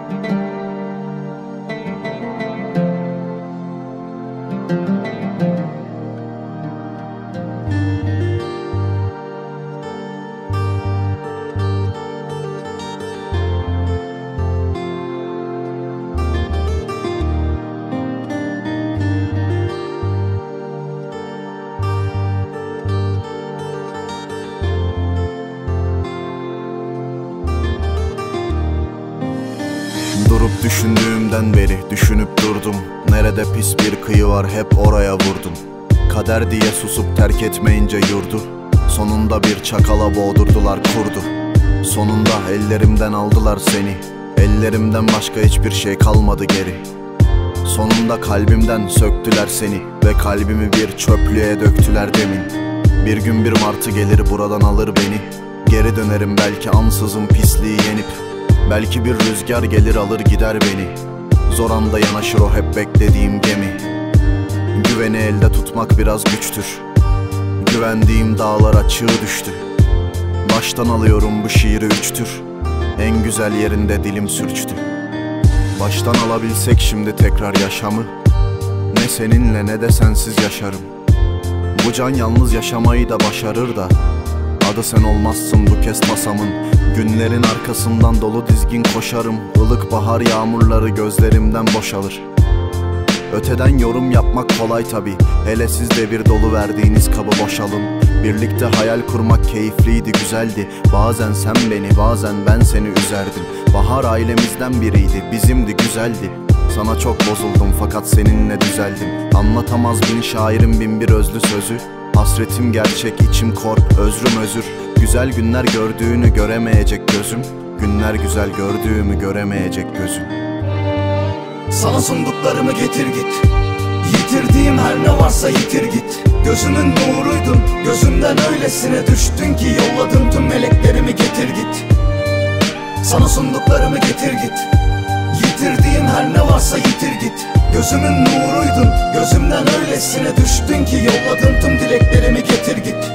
Durup düşündüğümden beri düşünüp durdum. Nerede pis bir kıyı var hep oraya vurdum. Kader diye susup terk etmeyince yurdu. Sonunda bir çakala boğdurdular kurdu. Sonunda ellerimden aldılar seni. Ellerimden başka hiçbir şey kalmadı geri. Sonunda kalbimden söktüler seni. Ve kalbimi bir çöplüğe döktüler demin. Bir gün bir martı gelir buradan alır beni. Geri dönerim belki ansızın pisliği yenip. Belki bir rüzgar gelir alır gider beni. Zor anda yanaşır o hep beklediğim gemi. Güveni elde tutmak biraz güçtür. Güvendiğim dağlara çığ düştü. Baştan alıyorum bu şiiri üçtür. En güzel yerinde dilim sürçtü. Baştan alabilsek şimdi tekrar yaşamı. Ne seninle ne de sensiz yaşarım. Bu can yalnız yaşamayı da başarır da. Adı sen olmazsın bu kez tasamın. Günlerin arkasından dolu dizgin koşarım. Ilık bahar yağmurları gözlerimden boşalır. Öteden yorum yapmak kolay tabi. Hele siz de bir dolu verdiğiniz kabı boşalın. Birlikte hayal kurmak keyifliydi, güzeldi. Bazen sen beni, bazen ben seni üzerdim. Bahar ailemizden biriydi, bizimdi, güzeldi. Sana çok bozuldum fakat seninle düzeldim. Anlatamaz bin şairin bin bir özlü sözü. Hasretim gerçek, içim kor, özrüm özür. Güzel günler gördüğünü göremeyecek gözüm. Günler güzel gördüğümü göremeyecek gözüm. Sana sunduklarımı getir git. Yitirdiğim her ne varsa yitir git. Gözümün nuruydun, gözümden öylesine düştün ki yolladım tüm meleklerimi getir git. Sana sunduklarımı getir git. Yitirdiğim her ne varsa yitir git. Gözümün nuruydun, gözümden öylesine düştün ki yolladım tüm dileklerimi getir git.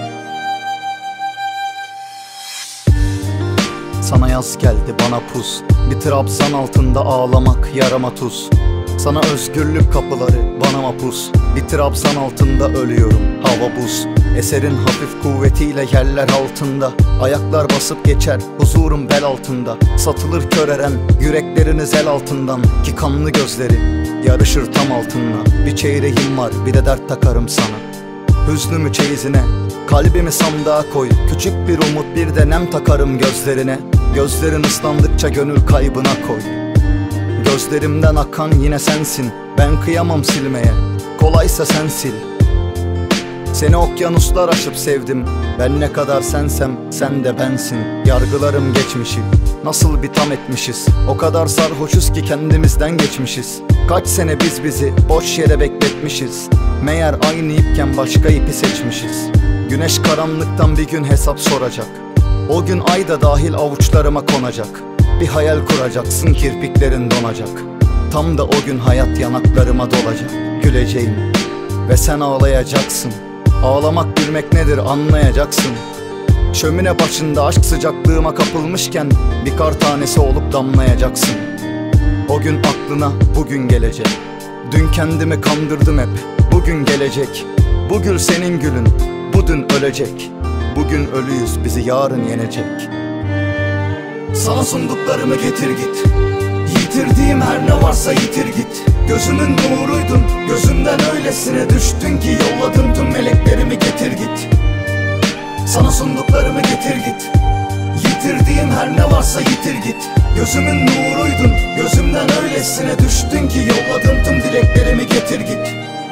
Sana yaz geldi bana pus. Bir trabzan altında ağlamak yarama tuz. Sana özgürlük kapıları bana mapus. Bir trabzan altında ölüyorum hava buz. Eserin hafif kuvvetiyle yerler altında. Ayaklar basıp geçer huzurum bel altında. Satılır köreren yürekleriniz el altından. Ki kanlı gözleri yarışır tam altınla. Bir çeyreğim var bir de dert takarım sana. Hüznümü çeyizine, kalbimi sandığa koy. Küçük bir umut bir de nem takarım gözlerine. Gözlerin ıslandıkça gönül kaybına koy. Gözlerimden akan yine sensin. Ben kıyamam silmeye, kolaysa sen sil. Seni okyanuslar aşıp sevdim. Ben ne kadar sensem sen de bensin. Yargılarım geçmişi nasıl bir tam etmişiz. O kadar sarhoşuz ki kendimizden geçmişiz. Kaç sene biz bizi boş yere bekletmişiz. Meğer aynı ipken başka ipi seçmişiz. Güneş karanlıktan bir gün hesap soracak. O gün ay da dahil avuçlarıma konacak. Bir hayal kuracaksın kirpiklerin donacak. Tam da o gün hayat yanaklarıma dolacak. Güleceğim ve sen ağlayacaksın. Ağlamak gülmek nedir anlayacaksın. Şömine başında aşk sıcaklığıma kapılmışken bir kar tanesi olup damlayacaksın. O gün aklına bugün gelecek. Dün kendimi kandırdım hep, bugün gelecek. Bu gül senin gülün, bu dün ölecek. Bugün ölüyüz, bizi yarın yenecek. Sana sunduklarımı getir git. Yitirdiğim her ne varsa yitir git. Gözümün nuruydun, gözümden öylesine düştün ki yolladım tüm meleklerimi getir git. Sana sunduklarımı getir git. Yitirdiğim her ne varsa yitir git. Gözümün nuruydun, gözümden öylesine düştün ki yolladım tüm dileklerimi getir git.